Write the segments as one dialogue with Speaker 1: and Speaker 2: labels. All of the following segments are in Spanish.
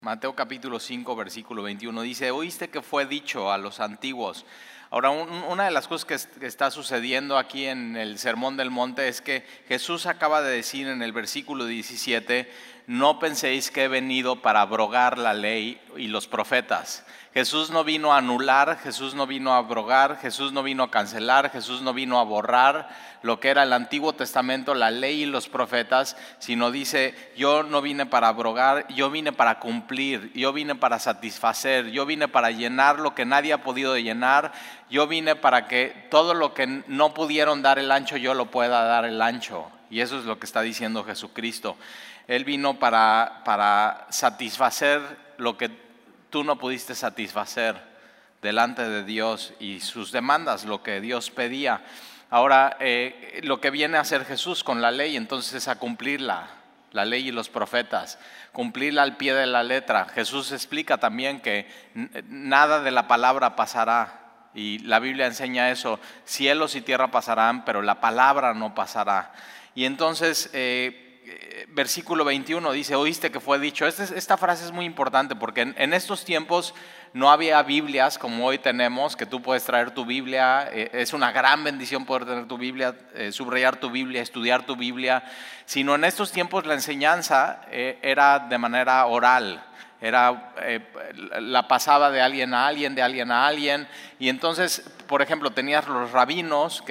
Speaker 1: Mateo capítulo 5, versículo 21 dice: oíste que fue dicho a los antiguos. Ahora, una de las cosas que está sucediendo aquí en el Sermón del Monte es que Jesús acaba de decir en el versículo 17: no penséis que he venido para abrogar la ley y los profetas. Jesús no vino a anular, Jesús no vino a abrogar, Jesús no vino a cancelar, Jesús no vino a borrar lo que era el Antiguo Testamento, la ley y los profetas, sino dice: yo no vine para abrogar, yo vine para cumplir, yo vine para satisfacer, yo vine para llenar lo que nadie ha podido llenar, yo vine para que todo lo que no pudieron dar el ancho, yo lo pueda dar el ancho. Y eso es lo que está diciendo Jesucristo. Él vino para satisfacer lo que tú no pudiste satisfacer delante de Dios y sus demandas, lo que Dios pedía. Ahora, lo que viene a hacer Jesús con la ley, entonces, es a cumplirla, la ley y los profetas, cumplirla al pie de la letra. Jesús explica también que nada de la palabra pasará, y la Biblia enseña eso: cielos y tierra pasarán, pero la palabra no pasará. Y entonces, versículo 21 dice: oíste que fue dicho. Esta frase es muy importante porque en estos tiempos no había Biblias como hoy tenemos, que tú puedes traer tu Biblia. Es una gran bendición poder tener tu Biblia, subrayar tu Biblia, estudiar tu Biblia. Sino en estos tiempos la enseñanza era de manera oral. La pasaba de alguien a alguien, de alguien a alguien. Y entonces, por ejemplo, tenías los rabinos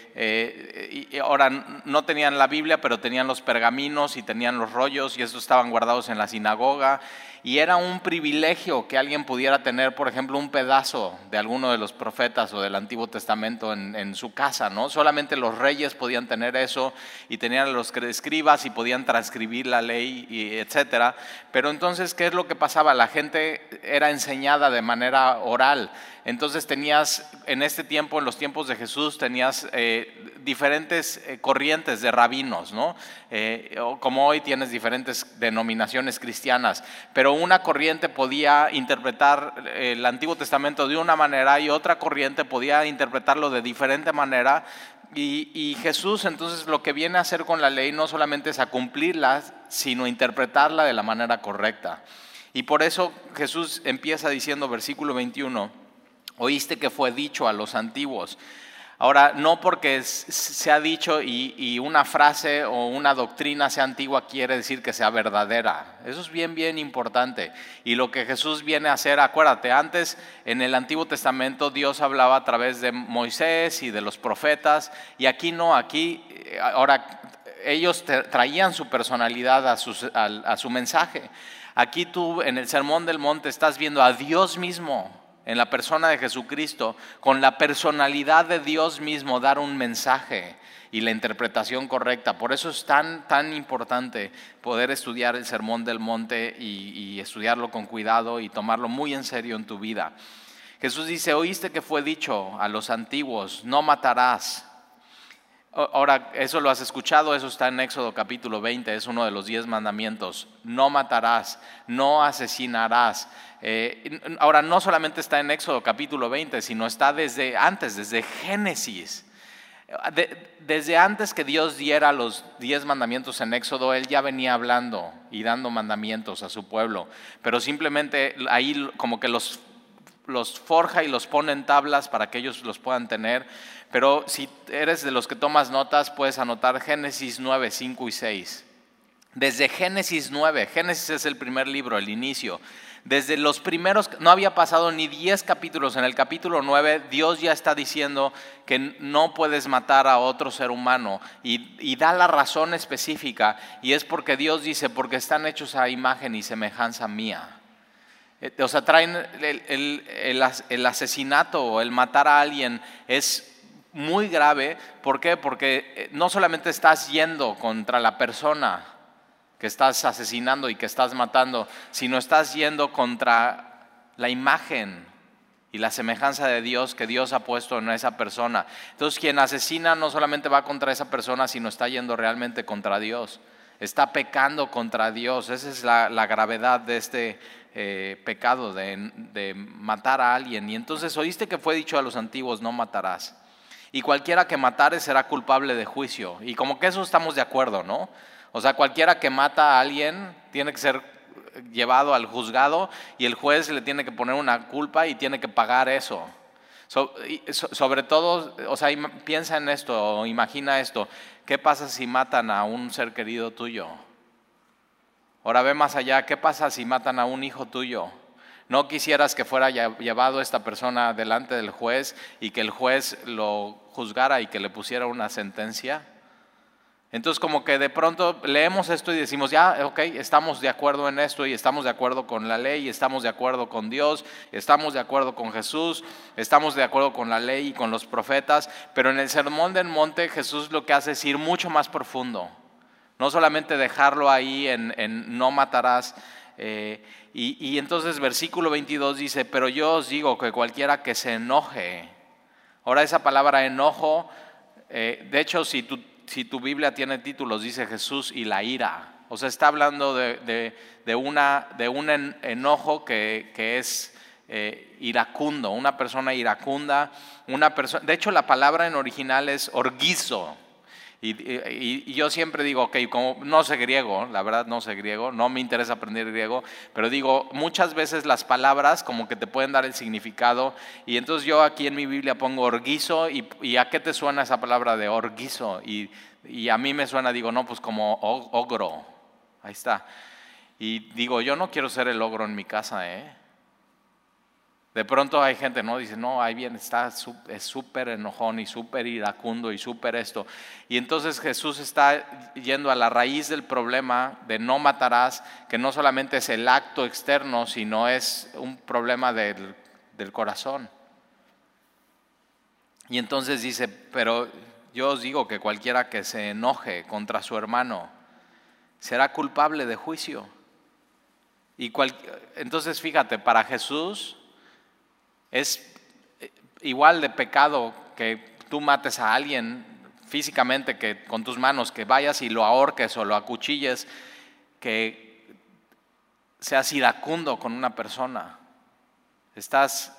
Speaker 1: que ahora no tenían la Biblia, pero tenían los pergaminos y tenían los rollos, y estos estaban guardados en la sinagoga. Y era un privilegio que alguien pudiera tener, por ejemplo, un pedazo de alguno de los profetas o del Antiguo Testamento en su casa, ¿no? Solamente los reyes podían tener eso, y tenían los escribas y podían transcribir la ley, etcétera. Pero entonces, ¿qué es lo que pasaba? La gente era enseñada de manera oral. Entonces tenías, en este tiempo, en los tiempos de Jesús, tenías diferentes corrientes de rabinos, ¿no? Como hoy tienes diferentes denominaciones cristianas, pero una corriente podía interpretar el Antiguo Testamento de una manera y otra corriente podía interpretarlo de diferente manera. Y Jesús, entonces, lo que viene a hacer con la ley no solamente es a cumplirla, sino interpretarla de la manera correcta. Y por eso Jesús empieza diciendo, versículo 21, oíste que fue dicho a los antiguos. Ahora, no porque se ha dicho y una frase o una doctrina sea antigua quiere decir que sea verdadera. Eso es bien, bien importante. Y lo que Jesús viene a hacer, acuérdate, antes en el Antiguo Testamento Dios hablaba a través de Moisés y de los profetas, y aquí no, aquí ahora ellos traían su personalidad a su mensaje. Aquí tú en el Sermón del Monte estás viendo a Dios mismo, en la persona de Jesucristo, con la personalidad de Dios mismo, dar un mensaje y la interpretación correcta. Por eso es tan importante poder estudiar el Sermón del Monte y estudiarlo con cuidado y tomarlo muy en serio en tu vida. Jesús dice: oíste que fue dicho a los antiguos, no matarás. Ahora, eso lo has escuchado, eso está en Éxodo capítulo 20, es uno de los 10 mandamientos. No matarás, no asesinarás. Ahora, no solamente está en Éxodo capítulo 20, sino está desde antes, desde Génesis. Desde antes que Dios diera los 10 mandamientos en Éxodo, Él ya venía hablando y dando mandamientos a su pueblo. Pero simplemente ahí como que los forja y los pone en tablas para que ellos los puedan tener. Pero si eres de los que tomas notas, puedes anotar Génesis 9, 5 y 6. Desde Génesis 9, Génesis es el primer libro, el inicio. Desde los primeros, no había pasado ni 10 capítulos, en el capítulo 9 Dios ya está diciendo que no puedes matar a otro ser humano y da la razón específica, y es porque Dios dice: porque están hechos a imagen y semejanza mía. O sea, traen el asesinato o el matar a alguien es muy grave. ¿Por qué? Porque no solamente estás yendo contra la persona que estás asesinando y que estás matando, sino estás yendo contra la imagen y la semejanza de Dios que Dios ha puesto en esa persona. Entonces, quien asesina no solamente va contra esa persona, sino está yendo realmente contra Dios. Está pecando contra Dios. Esa es la gravedad de este pecado de matar a alguien. Y entonces, oíste que fue dicho a los antiguos: no matarás. Y cualquiera que matare será culpable de juicio. Y como que eso estamos de acuerdo, ¿no? O sea, cualquiera que mata a alguien tiene que ser llevado al juzgado y el juez le tiene que poner una culpa y tiene que pagar eso. Sobre todo, o sea, piensa en esto, imagina esto. ¿Qué pasa si matan a un ser querido tuyo? Ahora ve más allá, ¿qué pasa si matan a un hijo tuyo? ¿No quisieras que fuera llevado esta persona delante del juez y que el juez lo juzgara y que le pusiera una sentencia? Entonces como que de pronto leemos esto y decimos, ya, ok, estamos de acuerdo en esto y estamos de acuerdo con la ley, estamos de acuerdo con Dios, estamos de acuerdo con Jesús, estamos de acuerdo con la ley y con los profetas, pero en el Sermón del Monte Jesús lo que hace es ir mucho más profundo. No solamente dejarlo ahí en no matarás. Y entonces versículo 22 dice, pero yo os digo que cualquiera que se enoje. Ahora esa palabra enojo, de hecho si tu Biblia tiene títulos, dice Jesús y la ira. O sea, está hablando de un enojo que es iracundo, una persona iracunda. De hecho la palabra en original es orgizo. Y yo siempre digo, ok, como no sé griego, la verdad no sé griego, no me interesa aprender griego, pero digo, muchas veces las palabras como que te pueden dar el significado, y entonces yo aquí en mi Biblia pongo orgizo, y ¿a qué te suena esa palabra de orgizo? Y a mí me suena, digo, no, pues como ogro, ahí está. Y digo, yo no quiero ser el ogro en mi casa, ¿eh? De pronto hay gente, ¿no? Dice, no, ahí viene, es súper enojón y súper iracundo y súper esto. Y entonces Jesús está yendo a la raíz del problema de no matarás, que no solamente es el acto externo, sino es un problema del corazón. Y entonces dice, pero yo os digo que cualquiera que se enoje contra su hermano será culpable de juicio. Entonces fíjate, para Jesús es igual de pecado que tú mates a alguien físicamente, que con tus manos, que vayas y lo ahorques o lo acuchilles, que seas iracundo con una persona. Estás,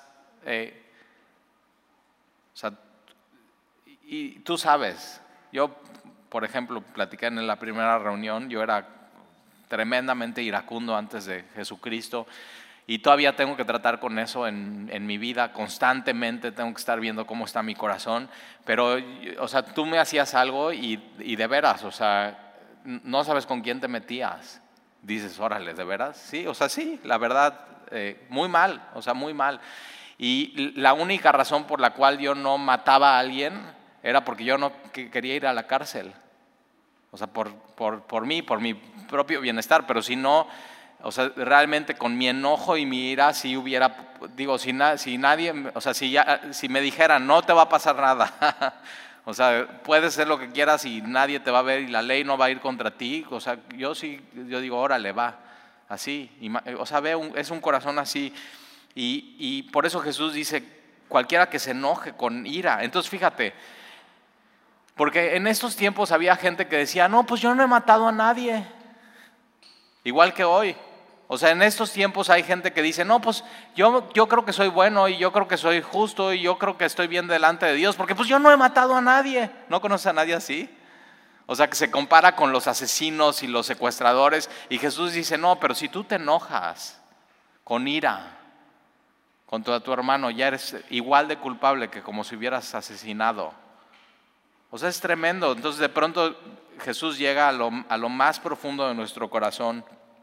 Speaker 1: o sea, y tú sabes, yo por ejemplo platiqué en la primera reunión, yo era tremendamente iracundo antes de Jesucristo. Y todavía tengo que tratar con eso en mi vida constantemente, tengo que estar viendo cómo está mi corazón. Pero, o sea, tú me hacías algo y de veras, o sea, no sabes con quién te metías. Dices, órale, ¿de veras? Sí, o sea, sí, la verdad, muy mal, o sea, muy mal. Y la única razón por la cual yo no mataba a alguien era porque yo no quería ir a la cárcel. O sea, por mí, por mi propio bienestar, pero si no... O sea, realmente con mi enojo y mi ira, si hubiera, digo, si nadie, o sea, si me dijeran, no te va a pasar nada, o sea, puedes hacer lo que quieras y nadie te va a ver y la ley no va a ir contra ti, o sea, yo digo, órale, va, así, o sea, es un corazón así, y por eso Jesús dice, cualquiera que se enoje con ira. Entonces, fíjate, porque en estos tiempos había gente que decía, no, pues yo no he matado a nadie, igual que hoy. O sea, en estos tiempos hay gente que dice, no, pues yo creo que soy bueno y yo creo que soy justo y yo creo que estoy bien delante de Dios, porque pues yo no he matado a nadie. ¿No conoces a nadie así? O sea, que se compara con los asesinos y los secuestradores, y Jesús dice, no, pero si tú te enojas con ira contra tu hermano, ya eres igual de culpable que como si hubieras asesinado. O sea, es tremendo. Entonces de pronto Jesús llega a lo más profundo de nuestro corazón.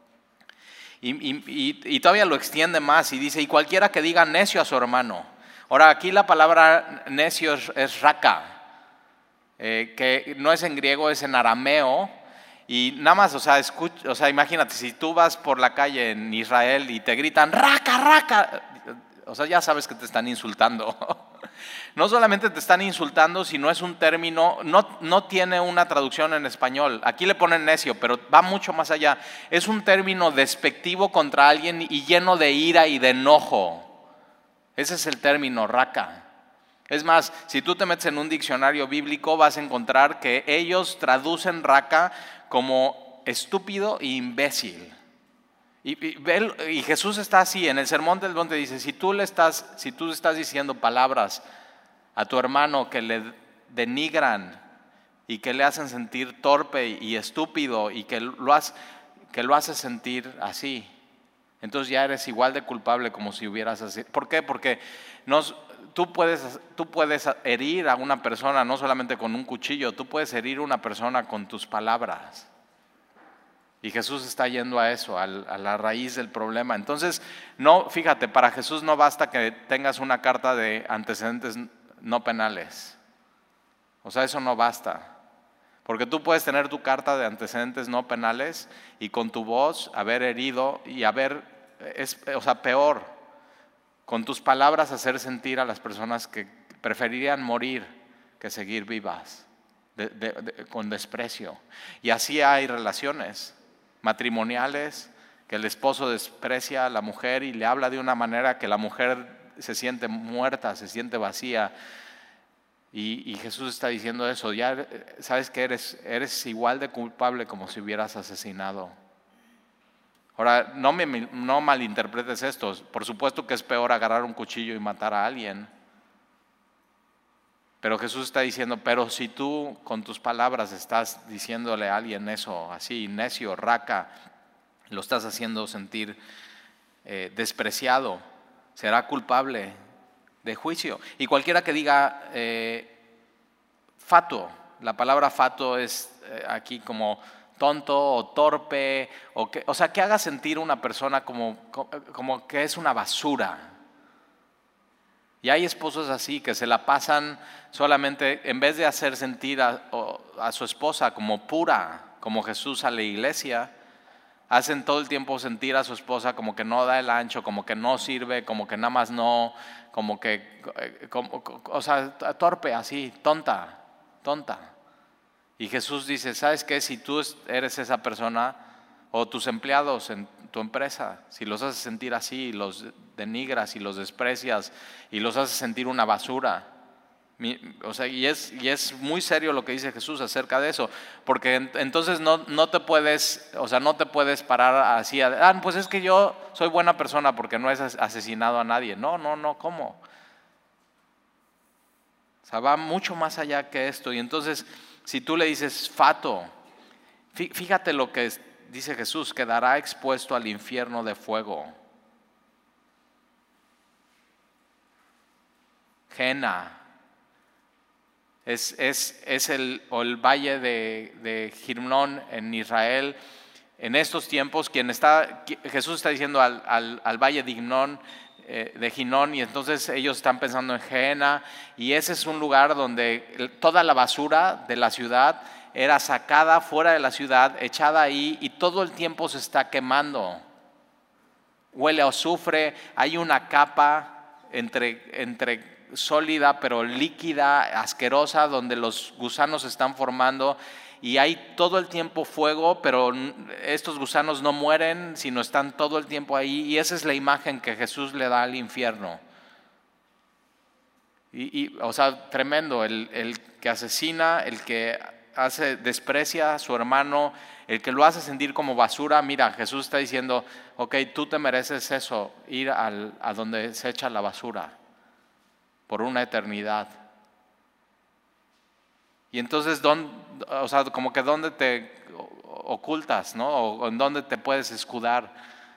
Speaker 1: Y todavía lo extiende más y dice, y cualquiera que diga necio a su hermano. Ahora aquí la palabra necio es raka, que no es en griego, es en arameo. Y nada más, o sea, imagínate, si tú vas por la calle en Israel y te gritan raka, raka, o sea, ya sabes que te están insultando. No solamente te están insultando, sino es un término, no tiene una traducción en español. Aquí le ponen necio, pero va mucho más allá. Es un término despectivo contra alguien y lleno de ira y de enojo. Ese es el término raka. Es más, si tú te metes en un diccionario bíblico, vas a encontrar que ellos traducen raka como estúpido e imbécil. Y Jesús está así, en el Sermón del Monte dice, si tú estás diciendo palabras a tu hermano que le denigran y que le hacen sentir torpe y estúpido y que lo hace sentir así, entonces ya eres igual de culpable como si hubieras asesinado. ¿Por qué? Porque tú puedes herir a una persona no solamente con un cuchillo, tú puedes herir a una persona con tus palabras. Y Jesús está yendo a eso, a la raíz del problema. Entonces, no, fíjate, para Jesús no basta que tengas una carta de antecedentes no penales. O sea, eso no basta. Porque tú puedes tener tu carta de antecedentes no penales y con tu voz haber herido y peor, con tus palabras hacer sentir a las personas que preferirían morir que seguir vivas, con desprecio. Y así hay relaciones matrimoniales que el esposo desprecia a la mujer y le habla de una manera que la mujer se siente muerta, se siente vacía. Y Jesús está diciendo eso, ya sabes que eres igual de culpable como si hubieras asesinado. Ahora, no malinterpretes esto, por supuesto que es peor agarrar un cuchillo y matar a alguien. Pero Jesús está diciendo, pero si tú con tus palabras estás diciéndole a alguien eso, así, necio, raca, lo estás haciendo sentir despreciado, será culpable de juicio. Y cualquiera que diga fatuo, la palabra fatuo es aquí como tonto o torpe, o sea, que haga sentir una persona como que es una basura. Y hay esposos así que se la pasan solamente, en vez de hacer sentir a su esposa como pura, como Jesús a la iglesia, hacen todo el tiempo sentir a su esposa como que no da el ancho, como que no sirve, como que nada más no, o sea, torpe, así, tonta. Y Jesús dice, ¿sabes qué? Si tú eres esa persona o tus empleados en tu empresa, si los haces sentir así, los denigras y los desprecias y los haces sentir una basura. O sea, y es muy serio lo que dice Jesús acerca de eso, porque entonces no te puedes, o sea, no te puedes parar así, pues es que yo soy buena persona porque no he asesinado a nadie. No, ¿cómo? O sea, va mucho más allá que esto. Y entonces, si tú le dices fato, fíjate lo que dice Jesús, quedará expuesto al infierno de fuego. Jena. Es el valle de Gimnón en Israel. En estos tiempos, Jesús está diciendo al valle de Ginón, y entonces ellos están pensando en Gehenna, y ese es un lugar donde toda la basura de la ciudad era sacada fuera de la ciudad, echada ahí, y todo el tiempo se está quemando. Huele a azufre, hay una capa entre sólida pero líquida, asquerosa, donde los gusanos se están formando y hay todo el tiempo fuego, pero estos gusanos no mueren, sino están todo el tiempo ahí, y esa es la imagen que Jesús le da al infierno. O sea, tremendo, el que asesina, el que desprecia a su hermano, el que lo hace sentir como basura. Mira, Jesús está diciendo, ok, tú te mereces eso, ir a donde se echa la basura por una eternidad. Y entonces, o sea, como que dónde te ocultas, ¿no? O en dónde te puedes escudar.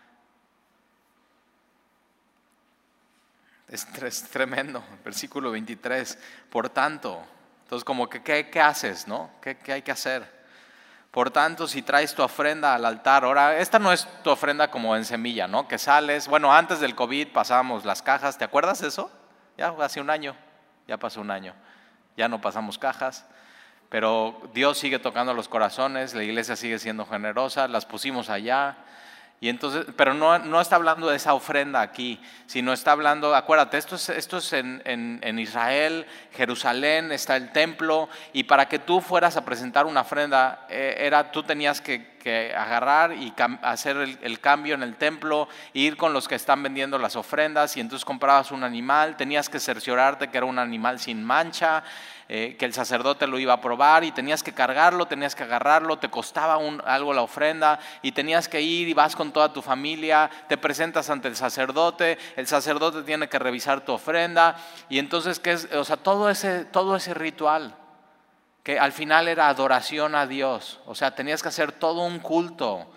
Speaker 1: Es tremendo, versículo 23. Por tanto, entonces como que ¿qué haces, no? ¿Qué hay que hacer? Por tanto, si traes tu ofrenda al altar, ahora, esta no es tu ofrenda como en semilla, ¿no? Que sales, bueno, antes del COVID pasábamos las cajas, ¿te acuerdas de eso? Ya hace un año, ya pasó un año, ya no pasamos cajas, pero Dios sigue tocando los corazones, la iglesia sigue siendo generosa, las pusimos allá. Y entonces, pero no está hablando de esa ofrenda aquí, sino está hablando, acuérdate, esto es en Israel, Jerusalén, está el templo, y para que tú fueras a presentar una ofrenda, tú tenías que agarrar y hacer el cambio en el templo, ir con los que están vendiendo las ofrendas, y entonces comprabas un animal, tenías que cerciorarte que era un animal sin mancha, que el sacerdote lo iba a probar, y tenías que cargarlo, tenías que agarrarlo, te costaba algo la ofrenda, y tenías que ir y vas con toda tu familia, te presentas ante el sacerdote tiene que revisar tu ofrenda, y entonces o sea, todo ese ritual que al final era adoración a Dios, o sea, tenías que hacer todo un culto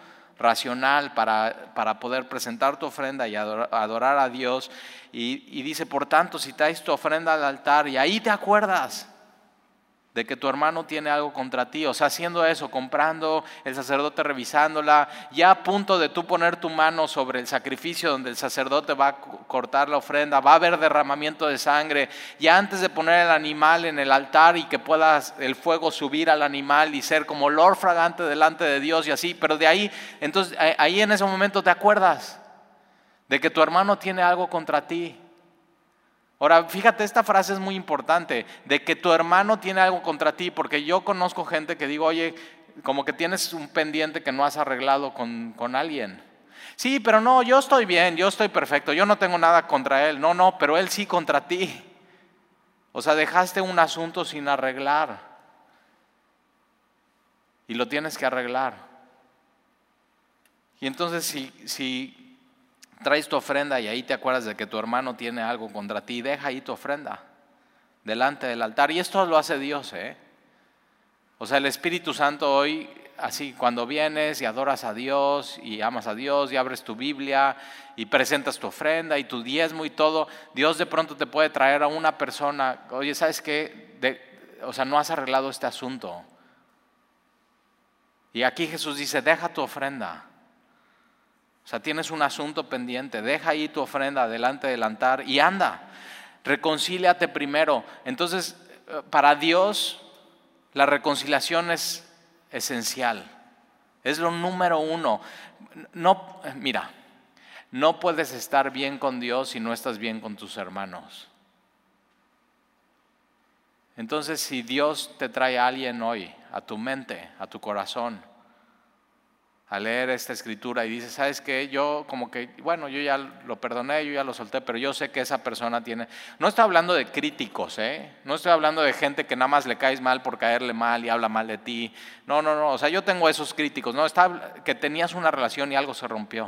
Speaker 1: racional para poder presentar tu ofrenda y adorar a Dios. Y dice, por tanto, si traes tu ofrenda al altar y ahí te acuerdas de que tu hermano tiene algo contra ti, o sea, haciendo eso, comprando, el sacerdote revisándola, ya a punto de tú poner tu mano sobre el sacrificio donde el sacerdote va a cortar la ofrenda, va a haber derramamiento de sangre, ya antes de poner el animal en el altar y que pueda el fuego subir al animal y ser como olor fragante delante de Dios y así, pero de ahí, entonces ahí en ese momento te acuerdas de que tu hermano tiene algo contra ti. Ahora, fíjate, esta frase es muy importante, de que tu hermano tiene algo contra ti, porque yo conozco gente que digo, oye, como que tienes un pendiente que no has arreglado con alguien. Sí, pero no, yo estoy bien, yo estoy perfecto, yo no tengo nada contra él. No, pero él sí contra ti. O sea, dejaste un asunto sin arreglar y lo tienes que arreglar. Y entonces si traes tu ofrenda y ahí te acuerdas de que tu hermano tiene algo contra ti, deja ahí tu ofrenda delante del altar. Y esto lo hace Dios, ¿eh? O sea, el Espíritu Santo hoy, así, cuando vienes y adoras a Dios y amas a Dios y abres tu Biblia y presentas tu ofrenda y tu diezmo y todo, Dios de pronto te puede traer a una persona, oye, ¿sabes qué? O sea, no has arreglado este asunto. Y aquí Jesús dice, deja tu ofrenda. O sea, tienes un asunto pendiente, deja ahí tu ofrenda delante del altar y anda, reconcíliate primero. Entonces, para Dios, la reconciliación es esencial, es lo número uno. Mira, no puedes estar bien con Dios si no estás bien con tus hermanos. Entonces, si Dios te trae a alguien hoy, a tu mente, a tu corazón, a leer esta escritura y dice, ¿sabes qué? Yo como que, bueno, yo ya lo perdoné, yo ya lo solté, pero yo sé que esa persona tiene... No estoy hablando de críticos, no estoy hablando de gente que nada más le caes mal por caerle mal y habla mal de ti. No, o sea, yo tengo esos críticos, no, está que tenías una relación y algo se rompió.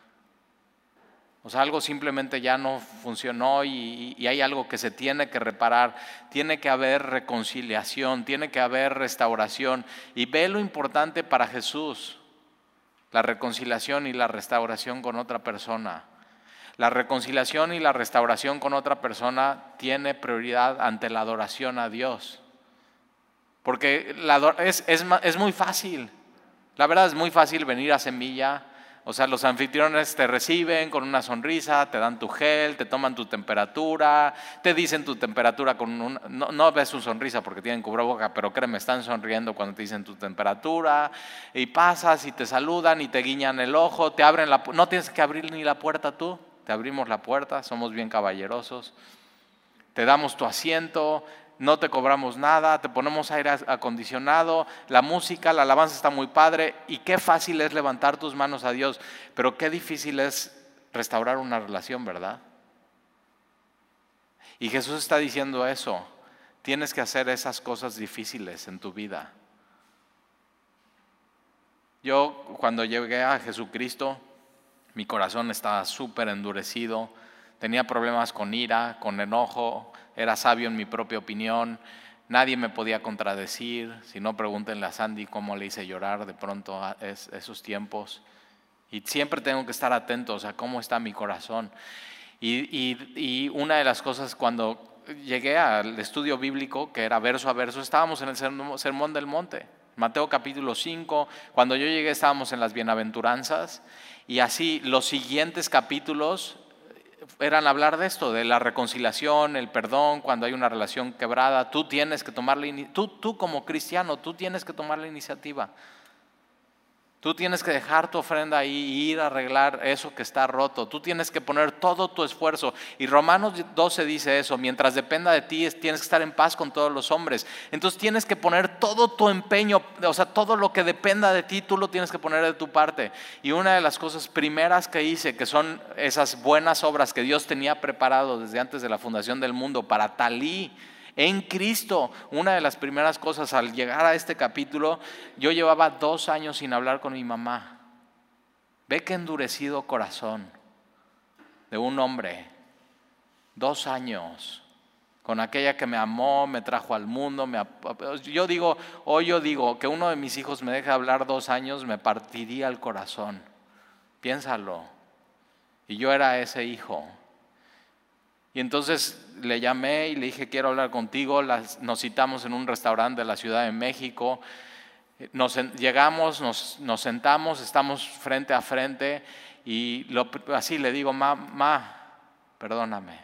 Speaker 1: O sea, algo simplemente ya no funcionó y hay algo que se tiene que reparar, tiene que haber reconciliación, tiene que haber restauración. Y ve lo importante para Jesús. La reconciliación y la restauración con otra persona. La reconciliación y la restauración con otra persona tiene prioridad ante la adoración a Dios. Porque es muy fácil. La verdad es muy fácil venir a Semilla. O sea, los anfitriones te reciben con una sonrisa, te dan tu gel, te toman tu temperatura, te dicen tu temperatura no ves su sonrisa porque tienen cubreboca, pero créeme, están sonriendo cuando te dicen tu temperatura, y pasas y te saludan y te guiñan el ojo, te abren no tienes que abrir ni la puerta tú, te abrimos la puerta, somos bien caballerosos, te damos tu asiento, no te cobramos nada, te ponemos aire acondicionado, la música, la alabanza está muy padre y qué fácil es levantar tus manos a Dios, pero qué difícil es restaurar una relación, ¿verdad? Y Jesús está diciendo eso, tienes que hacer esas cosas difíciles en tu vida. Yo cuando llegué a Jesucristo, mi corazón estaba súper endurecido, tenía problemas con ira, con enojo, era sabio en mi propia opinión, nadie me podía contradecir, si no pregúntenle a Sandy cómo le hice llorar de pronto a esos tiempos. Y siempre tengo que estar atentos a cómo está mi corazón. Y una de las cosas cuando llegué al estudio bíblico, que era verso a verso, estábamos en el Sermón del Monte, Mateo capítulo 5, cuando yo llegué estábamos en las bienaventuranzas, y así los siguientes capítulos eran hablar de esto, de la reconciliación, el perdón, cuando hay una relación quebrada, tú tienes que tomar tú como cristiano, tú tienes que tomar la iniciativa. Tú tienes que dejar tu ofrenda ahí y ir a arreglar eso que está roto. Tú tienes que poner todo tu esfuerzo. Y Romanos 12 dice eso, mientras dependa de ti, tienes que estar en paz con todos los hombres. Entonces tienes que poner todo tu empeño, o sea, todo lo que dependa de ti, tú lo tienes que poner de tu parte. Y una de las cosas primeras que hice, que son esas buenas obras que Dios tenía preparado desde antes de la fundación del mundo para Talí, en Cristo, una de las primeras cosas al llegar a este capítulo, yo llevaba 2 años sin hablar con mi mamá. Ve qué endurecido corazón de un hombre, 2 años con aquella que me amó, me trajo al mundo. Yo digo que uno de mis hijos me deje hablar 2 años, me partiría el corazón. Piénsalo. Y yo era ese hijo. Y entonces le llamé y le dije, quiero hablar contigo. Nos citamos en un restaurante de la Ciudad de México. Llegamos, nos sentamos, estamos frente a frente y así le digo, ma, perdóname.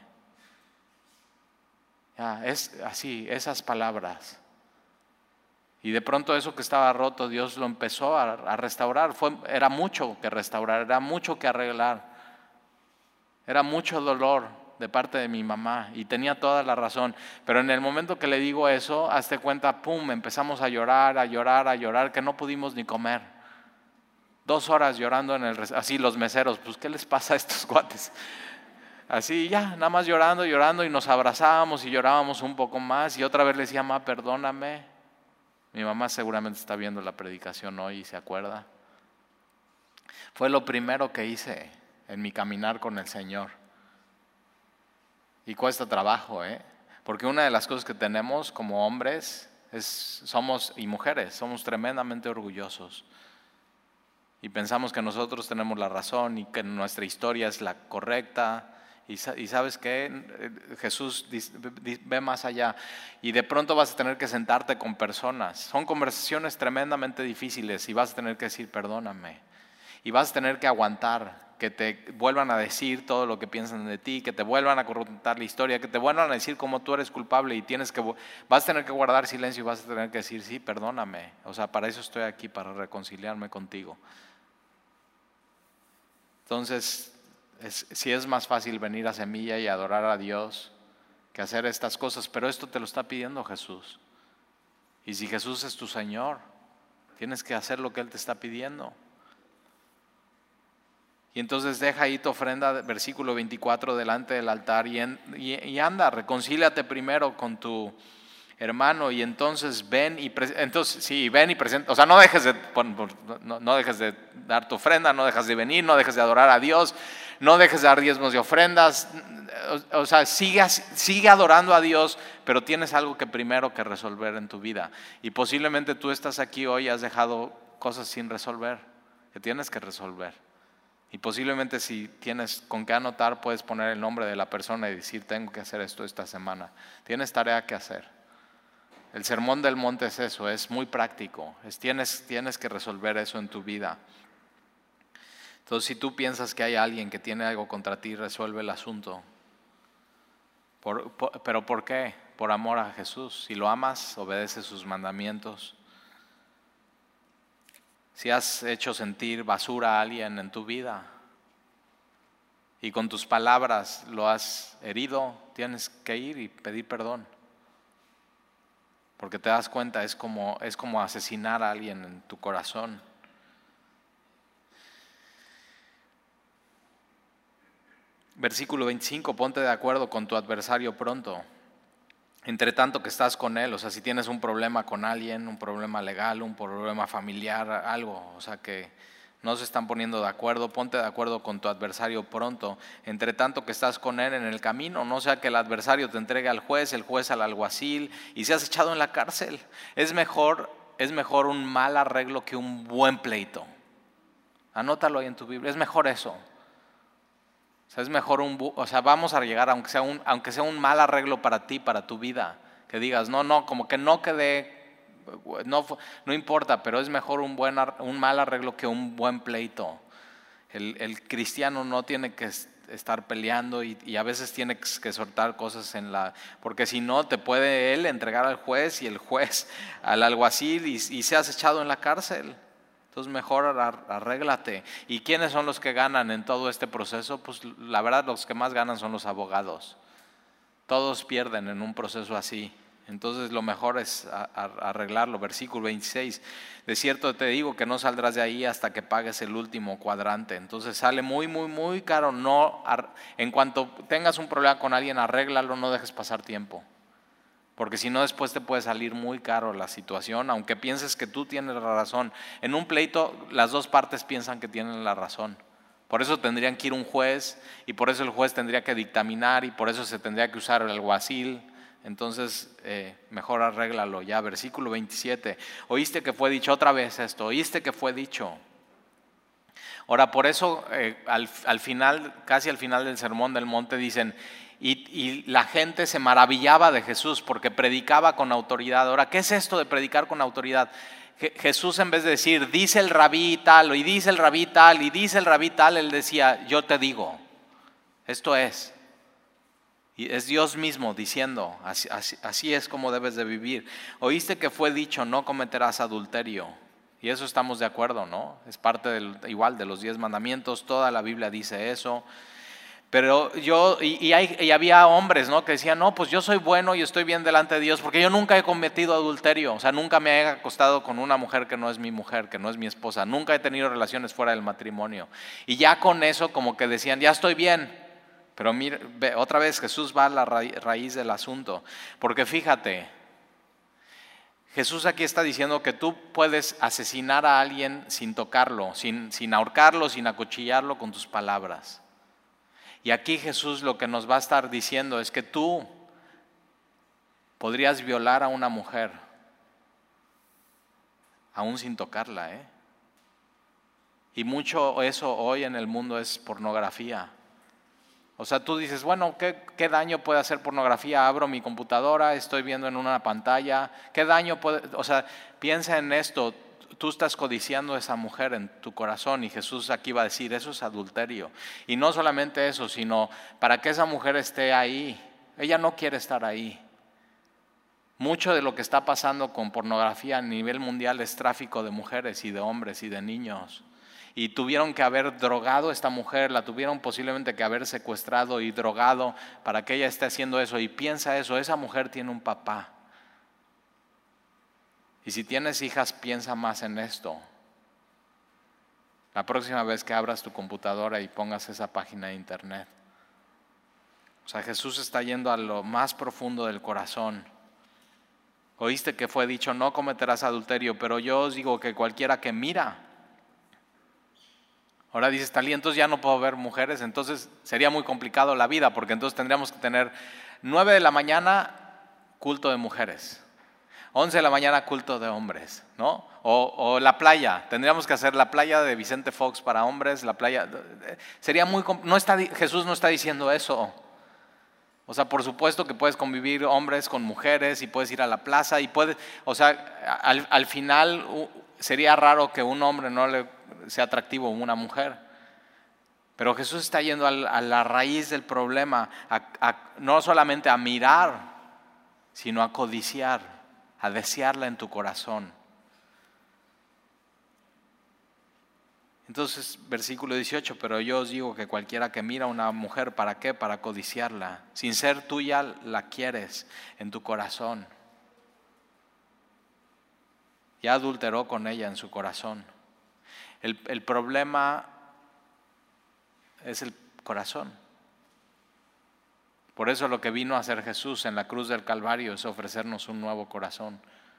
Speaker 1: Ya, es así, esas palabras. Y de pronto eso que estaba roto, Dios lo empezó a restaurar. Era mucho que restaurar, era mucho que arreglar. Era mucho dolor de parte de mi mamá y tenía toda la razón. Pero en el momento que le digo eso, hazte cuenta, pum, empezamos a llorar, que no pudimos ni comer. 2 horas llorando así los meseros, pues ¿qué les pasa a estos cuates? Así ya, nada más llorando y nos abrazábamos y llorábamos un poco más y otra vez le decía, mamá, perdóname. Mi mamá seguramente está viendo la predicación hoy y se acuerda. Fue lo primero que hice en mi caminar con el Señor. Y cuesta trabajo, porque una de las cosas que tenemos como hombres y mujeres, somos tremendamente orgullosos. Y pensamos que nosotros tenemos la razón y que nuestra historia es la correcta. Y ¿sabes qué? Jesús ve más allá. Y de pronto vas a tener que sentarte con personas. Son conversaciones tremendamente difíciles y vas a tener que decir, perdóname. Y vas a tener que aguantar que te vuelvan a decir todo lo que piensan de ti, que te vuelvan a contar la historia, que te vuelvan a decir cómo tú eres culpable y vas a tener que guardar silencio y vas a tener que decir, sí, perdóname. O sea, para eso estoy aquí, para reconciliarme contigo. Entonces, sí es más fácil venir a Semilla y adorar a Dios que hacer estas cosas, pero esto te lo está pidiendo Jesús. Y si Jesús es tu Señor, tienes que hacer lo que Él te está pidiendo. Y entonces deja ahí tu ofrenda, versículo 24, delante del altar y anda, reconcíliate primero con tu hermano y entonces ven y presenta. O sea, no dejes de dar tu ofrenda, no dejes de venir, no dejes de adorar a Dios, no dejes de dar diezmos y ofrendas. O sea, sigue adorando a Dios, pero tienes algo que primero que resolver en tu vida. Y posiblemente tú estás aquí hoy y has dejado cosas sin resolver, que tienes que resolver. Y posiblemente si tienes con qué anotar, puedes poner el nombre de la persona y decir, tengo que hacer esto esta semana. Tienes tarea que hacer. El sermón del monte es eso, es muy práctico. Tienes que resolver eso en tu vida. Entonces, si tú piensas que hay alguien que tiene algo contra ti, resuelve el asunto. ¿Pero por qué? Por amor a Jesús. Si lo amas, obedece sus mandamientos. Si has hecho sentir basura a alguien en tu vida y con tus palabras lo has herido, tienes que ir y pedir perdón. Porque te das cuenta, es como asesinar a alguien en tu corazón. Versículo 25, ponte de acuerdo con tu adversario pronto. Entre tanto que estás con él, o sea, si tienes un problema con alguien, un problema legal, un problema familiar, algo, o sea, que no se están poniendo de acuerdo, ponte de acuerdo con tu adversario pronto. Entre tanto que estás con él en el camino, no sea que el adversario te entregue al juez, el juez al alguacil y seas echado en la cárcel. Es mejor un mal arreglo que un buen pleito. Anótalo ahí en tu Biblia, es mejor eso. O sea, es mejor vamos a llegar, aunque sea un mal arreglo para ti, para tu vida, que digas, no, como que no quedé, no importa, pero es mejor un mal arreglo que un buen pleito. El cristiano no tiene que estar peleando y a veces tiene que soltar cosas porque si no te puede él entregar al juez y el juez al alguacil y seas echado en la cárcel. Entonces mejor arréglate. ¿Y quiénes son los que ganan en todo este proceso? Pues la verdad los que más ganan son los abogados. Todos pierden en un proceso así. Entonces lo mejor es arreglarlo. Versículo 26. De cierto te digo que no saldrás de ahí hasta que pagues el último cuadrante. Entonces sale muy, muy, muy caro. En cuanto tengas un problema con alguien, arréglalo, no dejes pasar tiempo. Porque si no, después te puede salir muy caro la situación, aunque pienses que tú tienes la razón. En un pleito, las dos partes piensan que tienen la razón. Por eso tendrían que ir un juez, y por eso el juez tendría que dictaminar, y por eso se tendría que usar el alguacil. entonces mejor arréglalo ya. Versículo 27, oíste que fue dicho, otra vez esto, oíste que fue dicho. Ahora, por eso al final, casi al final del Sermón del Monte dicen, y la gente se maravillaba de Jesús porque predicaba con autoridad. Ahora, ¿qué es esto de predicar con autoridad? Jesús, en vez de decir, dice el rabí tal, y dice el rabí tal, y dice el rabí tal, él decía, yo te digo, esto es. Y es Dios mismo diciendo, así es como debes de vivir. Oíste que fue dicho, no cometerás adulterio. Y eso estamos de acuerdo, ¿no? Es parte igual de los 10 mandamientos, toda la Biblia dice eso. Pero había hombres, ¿no? Que decían, no, pues yo soy bueno y estoy bien delante de Dios porque yo nunca he cometido adulterio. O sea, nunca me he acostado con una mujer que no es mi mujer, que no es mi esposa. Nunca he tenido relaciones fuera del matrimonio. Y ya con eso como que decían, ya estoy bien. Pero mira, otra vez Jesús va a la raíz del asunto. Porque fíjate, Jesús aquí está diciendo que tú puedes asesinar a alguien sin tocarlo, sin ahorcarlo, sin acuchillarlo con tus palabras. Y aquí Jesús lo que nos va a estar diciendo es que tú podrías violar a una mujer aún sin tocarla, ¿eh? Y mucho eso hoy en el mundo es pornografía. O sea, tú dices, bueno, ¿qué daño puede hacer pornografía? Abro mi computadora, estoy viendo en una pantalla. ¿Qué daño puede? O sea, piensa en esto. Tú estás codiciando a esa mujer en tu corazón y Jesús aquí va a decir, eso es adulterio. Y no solamente eso, sino para que esa mujer esté ahí. Ella no quiere estar ahí. Mucho de lo que está pasando con pornografía a nivel mundial es tráfico de mujeres y de hombres y de niños. Y tuvieron que haber drogado a esta mujer, la tuvieron posiblemente que haber secuestrado y drogado para que ella esté haciendo eso. Y piensa eso, esa mujer tiene un papá. Y si tienes hijas, piensa más en esto. La próxima vez que abras tu computadora y pongas esa página de internet. O sea, Jesús está yendo a lo más profundo del corazón. Oíste que fue dicho, no cometerás adulterio, pero yo os digo que cualquiera que mira. Ahora dices, Talí, entonces ya no puedo ver mujeres, entonces sería muy complicado la vida, porque entonces tendríamos que tener 9 de la mañana culto de mujeres, 11 de la mañana culto de hombres, ¿no? O la playa, tendríamos que hacer la playa de Vicente Fox para hombres, la playa, sería muy, Jesús no está diciendo eso. O sea, por supuesto que puedes convivir hombres con mujeres y puedes ir a la plaza y puedes, o sea, al final sería raro que un hombre no le sea atractivo a una mujer. Pero Jesús está yendo a la raíz del problema, no solamente a mirar, sino a codiciar, a desearla en tu corazón. Entonces, versículo 18, pero yo os digo que cualquiera que mira a una mujer, ¿para qué? Para codiciarla. Sin ser tuya, la quieres en tu corazón. Ya adulteró con ella en su corazón. El problema es el corazón. Por eso lo que vino a hacer Jesús en la cruz del Calvario es ofrecernos un nuevo corazón.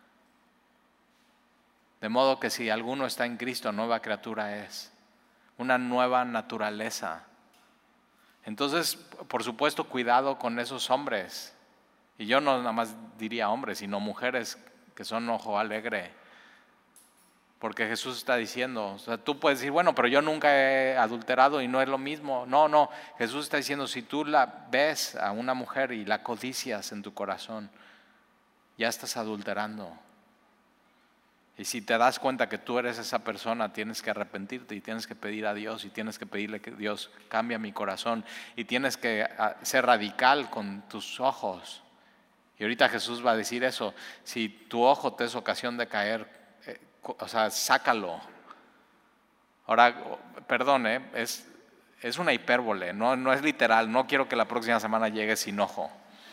Speaker 1: De modo que si alguno está en Cristo, nueva criatura es, una nueva naturaleza. Entonces, por supuesto, cuidado con esos hombres. Y yo no nada más diría hombres, sino mujeres que son ojo alegre. Porque Jesús está diciendo, o sea, tú puedes decir, bueno, pero yo nunca he adulterado y no es lo mismo. No, Jesús está diciendo, si tú la ves a una mujer y la codicias en tu corazón, ya estás adulterando. Y si te das cuenta que tú eres esa persona, tienes que arrepentirte y tienes que pedir a Dios y tienes que pedirle que Dios cambie mi corazón y tienes que ser radical con tus ojos. Y ahorita Jesús va a decir eso, si tu ojo te es ocasión de caer, o sea, sácalo. Ahora, perdón, es una hipérbole, no es literal, no quiero que la próxima semana llegues sin ojo.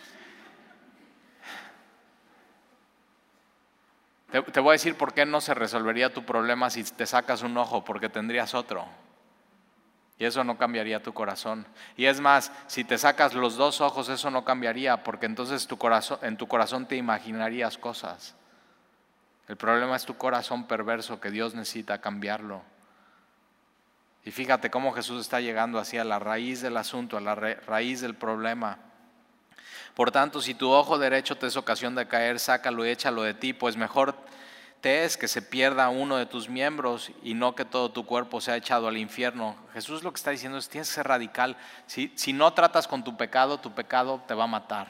Speaker 1: Te voy a decir por qué no se resolvería tu problema si te sacas un ojo, porque tendrías otro. Y eso no cambiaría tu corazón. Y es más, si te sacas los 2 ojos, eso no cambiaría, porque entonces en tu corazón te imaginarías cosas. El problema es tu corazón perverso que Dios necesita cambiarlo. Y fíjate cómo Jesús está llegando hacia la raíz del asunto, a la raíz del problema. Por tanto, si tu ojo derecho te es ocasión de caer, sácalo y échalo de ti, pues mejor te es que se pierda uno de tus miembros y no que todo tu cuerpo sea echado al infierno. Jesús lo que está diciendo es: tienes que ser radical. Si no tratas con tu pecado te va a matar.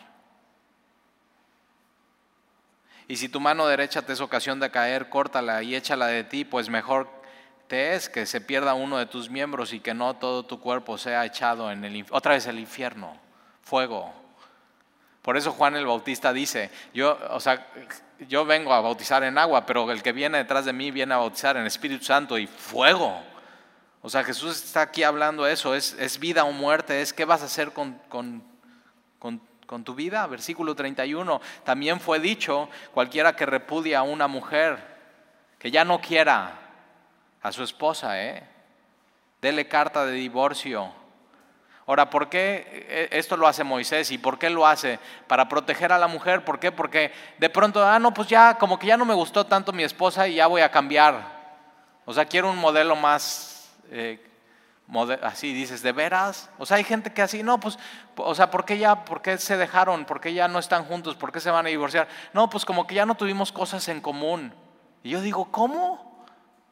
Speaker 1: Y si tu mano derecha te es ocasión de caer, córtala y échala de ti, pues mejor te es que se pierda uno de tus miembros y que no todo tu cuerpo sea echado en otra vez el infierno, fuego. Por eso Juan el Bautista dice: yo vengo a bautizar en agua, pero el que viene detrás de mí viene a bautizar en Espíritu Santo y fuego. O sea, Jesús está aquí hablando eso, es vida o muerte, es qué vas a hacer con tu vida. Versículo 31, también fue dicho: cualquiera que repudia a una mujer, que ya no quiera a su esposa, dele carta de divorcio. Ahora, ¿por qué esto lo hace Moisés? ¿Y por qué lo hace? Para proteger a la mujer. ¿Por qué? Porque de pronto, pues ya, como que ya no me gustó tanto mi esposa y ya voy a cambiar. O sea, quiero un modelo más, así dices, ¿de veras? O sea, hay gente que así, no, pues, o sea, ¿por qué se dejaron? ¿Por qué ya no están juntos? ¿Por qué se van a divorciar? No, pues como que ya no tuvimos cosas en común. Y yo digo, ¿cómo?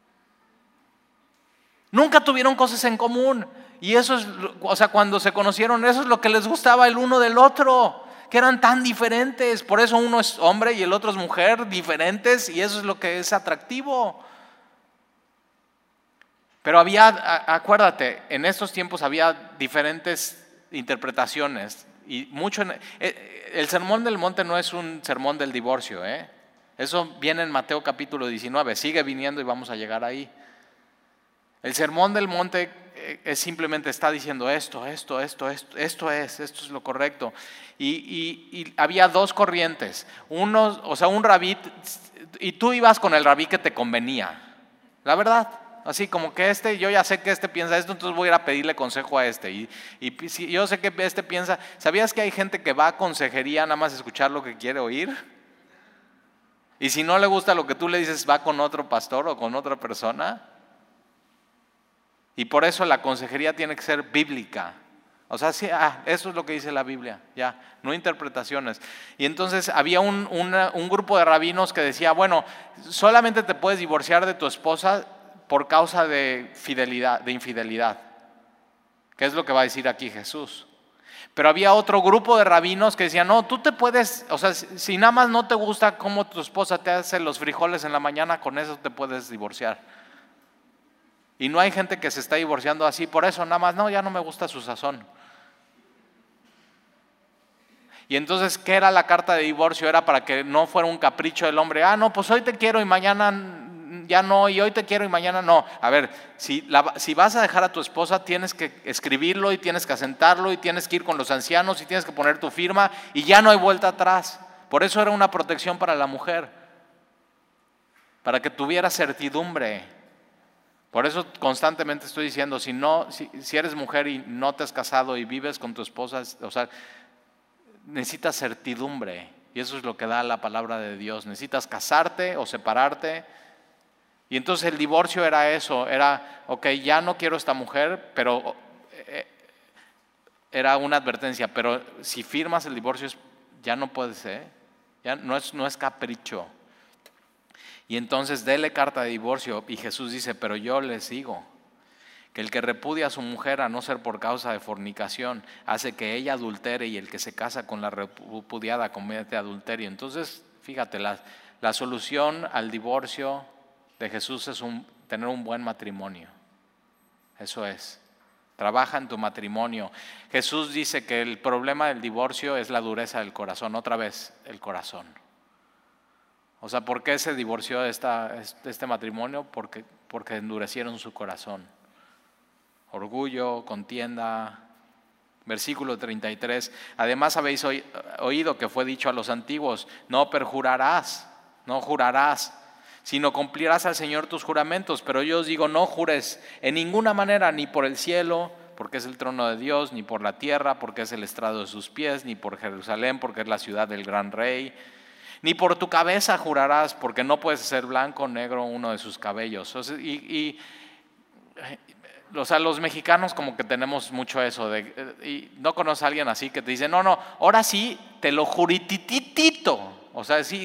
Speaker 1: Nunca tuvieron cosas en común. Y eso es, o sea, cuando se conocieron, eso es lo que les gustaba el uno del otro, que eran tan diferentes. Por eso uno es hombre y el otro es mujer, diferentes, y eso es lo que es atractivo. Pero acuérdate, en estos tiempos había diferentes interpretaciones. Y mucho el sermón del monte no es un sermón del divorcio, Eso viene en Mateo capítulo 19, sigue viniendo y vamos a llegar ahí. El sermón del monte es simplemente está diciendo esto es lo correcto. Y había dos corrientes. Un rabí, y tú ibas con el rabí que te convenía, la verdad. Así como que yo ya sé que piensa esto, entonces voy a ir a pedirle consejo a y si yo sé que piensa. ¿Sabías que hay gente que va a consejería nada más a escuchar lo que quiere oír? Y si no le gusta lo que tú le dices, va con otro pastor o con otra persona. Y por eso la consejería tiene que ser bíblica. O sea, sí, eso es lo que dice la Biblia, ya, no interpretaciones. Y entonces había un grupo de rabinos que decía: bueno, solamente te puedes divorciar de tu esposa por causa de infidelidad. ¿Qué es lo que va a decir aquí Jesús? Pero había otro grupo de rabinos que decían: no, tú te puedes, o sea, si nada más no te gusta cómo tu esposa te hace los frijoles en la mañana, con eso te puedes divorciar. Y no hay gente que se está divorciando así, por eso nada más, no, ya no me gusta su sazón. Y entonces, ¿qué era la carta de divorcio? Era para que no fuera un capricho del hombre. No, pues hoy te quiero y mañana ya no, y hoy te quiero y mañana no. A ver, si vas a dejar a tu esposa, tienes que escribirlo y tienes que asentarlo y tienes que ir con los ancianos y tienes que poner tu firma y ya no hay vuelta atrás. Por eso era una protección para la mujer, para que tuviera certidumbre. Por eso constantemente estoy diciendo, si eres mujer y no te has casado y vives con tu esposa, o sea, necesitas certidumbre. Y eso es lo que da la palabra de Dios. Necesitas casarte o separarte. Y entonces el divorcio era eso, era, ok, ya no quiero esta mujer, pero era una advertencia, pero si firmas el divorcio ya no puede ser, ya no es capricho. Y entonces dele carta de divorcio. Y Jesús dice: pero yo les digo que el que repudia a su mujer a no ser por causa de fornicación, hace que ella adultere, y el que se casa con la repudiada comete adulterio. Entonces, fíjate, la solución al divorcio de Jesús es tener un buen matrimonio. Eso es. Trabaja en tu matrimonio. Jesús dice que el problema del divorcio es la dureza del corazón. Otra vez, el corazón. O sea, ¿por qué se divorció este matrimonio? Porque endurecieron su corazón. Orgullo, contienda. Versículo 33. Además habéis oído que fue dicho a los antiguos: no perjurarás, no jurarás, sino cumplirás al Señor tus juramentos. Pero yo os digo: no jures en ninguna manera, ni por el cielo, porque es el trono de Dios, ni por la tierra, porque es el estrado de sus pies, ni por Jerusalén, porque es la ciudad del gran rey. Ni por tu cabeza jurarás, porque no puedes hacer blanco o negro uno de sus cabellos. O sea, los mexicanos como que tenemos mucho eso. Y no conoces a alguien así que te dice: no, ahora sí, te lo jurititito. O sea, sí,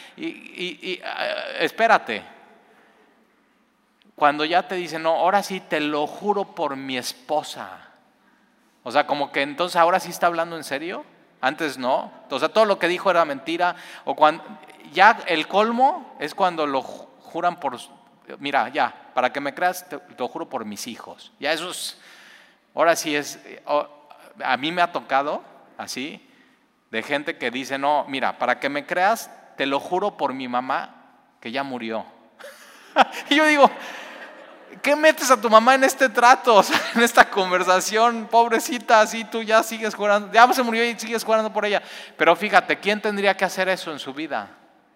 Speaker 1: espérate. Cuando ya te dicen, no, ahora sí te lo juro por mi esposa. O sea, como que entonces ahora sí está hablando en serio. Antes no. O sea, todo lo que dijo era mentira. O cuando ya el colmo es cuando lo juran por, mira, ya, para que me creas, te lo juro por mis hijos. Ya eso es, ahora sí es, a mí me ha tocado así, de gente que dice, no, mira, para que me creas, te lo juro por mi mamá que ya murió. Y yo digo, ¿qué metes a tu mamá en este trato? O sea, en esta conversación, pobrecita, así tú ya sigues jurando, ya se murió y sigues jurando por ella. Pero fíjate, ¿quién tendría que hacer eso en su vida?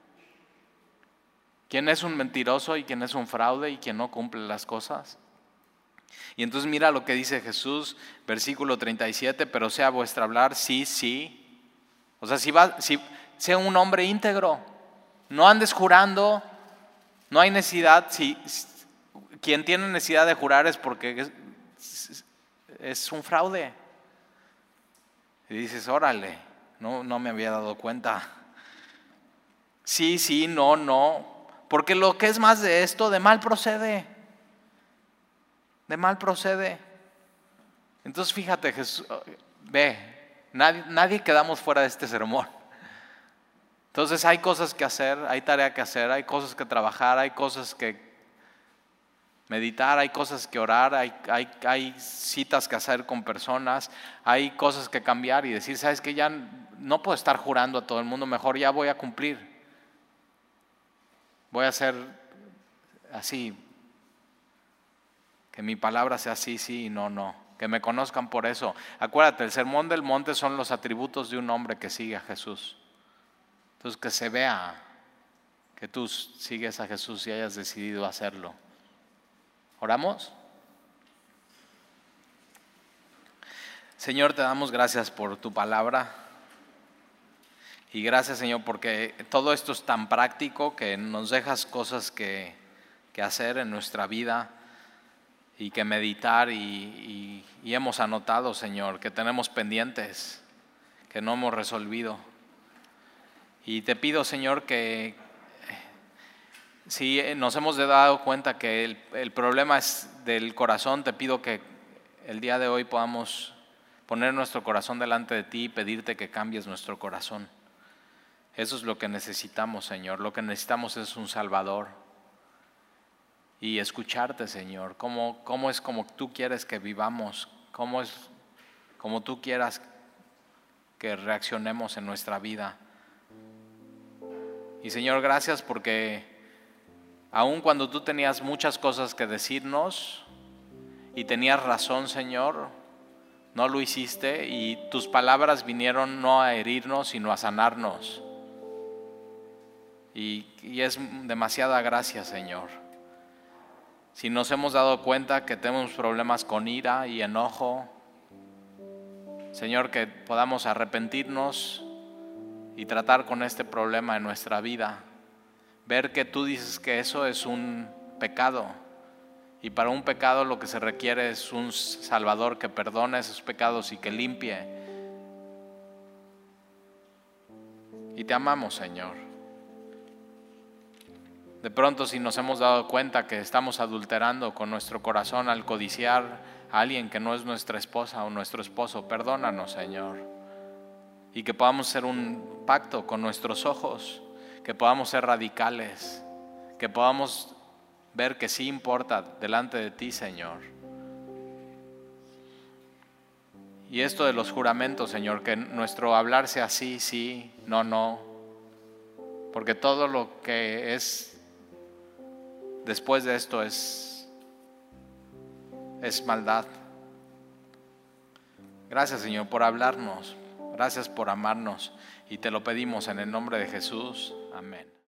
Speaker 1: ¿Quién es un mentiroso y quién es un fraude y quién no cumple las cosas? Y entonces mira lo que dice Jesús, versículo 37, pero sea vuestro hablar sí, sí. O sea, sea un hombre íntegro, no andes jurando, no hay necesidad. Quien tiene necesidad de jurar es porque es un fraude. Y dices, órale, no me había dado cuenta. Sí, sí, no, no. Porque lo que es más de esto, de mal procede. De mal procede. Entonces fíjate, Jesús, ve, nadie quedamos fuera de este sermón. Entonces hay cosas que hacer, hay tarea que hacer, hay cosas que trabajar, hay cosas que meditar, hay cosas que orar, hay citas que hacer con personas, hay cosas que cambiar y decir, ¿sabes qué? Ya no puedo estar jurando a todo el mundo, mejor ya voy a cumplir. Voy a hacer así, que mi palabra sea sí, sí y no, no. Que me conozcan por eso. Acuérdate, el sermón del monte son los atributos de un hombre que sigue a Jesús. Entonces que se vea que tú sigues a Jesús y hayas decidido hacerlo. ¿Oramos? Señor, te damos gracias por tu palabra. Y gracias, Señor, porque todo esto es tan práctico que nos dejas cosas que hacer en nuestra vida y que meditar y hemos anotado, Señor, que tenemos pendientes, que no hemos resolvido. Y te pido, Señor, que si nos hemos dado cuenta que el problema es del corazón, te pido que el día de hoy podamos poner nuestro corazón delante de ti y pedirte que cambies nuestro corazón. Eso es lo que necesitamos, Señor. Lo que necesitamos es un Salvador. Y escucharte, Señor. ¿Cómo es como tú quieres que vivamos? ¿Cómo es como tú quieras que reaccionemos en nuestra vida? Y Señor, gracias porque aun cuando tú tenías muchas cosas que decirnos y tenías razón, Señor, no lo hiciste y tus palabras vinieron no a herirnos, sino a sanarnos. Y es demasiada gracia, Señor. Si nos hemos dado cuenta que tenemos problemas con ira y enojo, Señor, que podamos arrepentirnos y tratar con este problema en nuestra vida. Ver que tú dices que eso es un pecado. Y para un pecado lo que se requiere es un Salvador que perdone esos pecados y que limpie. Y te amamos, Señor. De pronto, si nos hemos dado cuenta que estamos adulterando con nuestro corazón al codiciar a alguien que no es nuestra esposa o nuestro esposo, perdónanos, Señor. Y que podamos hacer un pacto con nuestros ojos, que podamos ser radicales, que podamos ver que sí importa delante de ti, Señor. Y esto de los juramentos, Señor, que nuestro hablar sea sí, sí, no, no. Porque todo lo que es después de esto es maldad. Gracias, Señor, por hablarnos. Gracias por amarnos. Y te lo pedimos en el nombre de Jesús. Amén.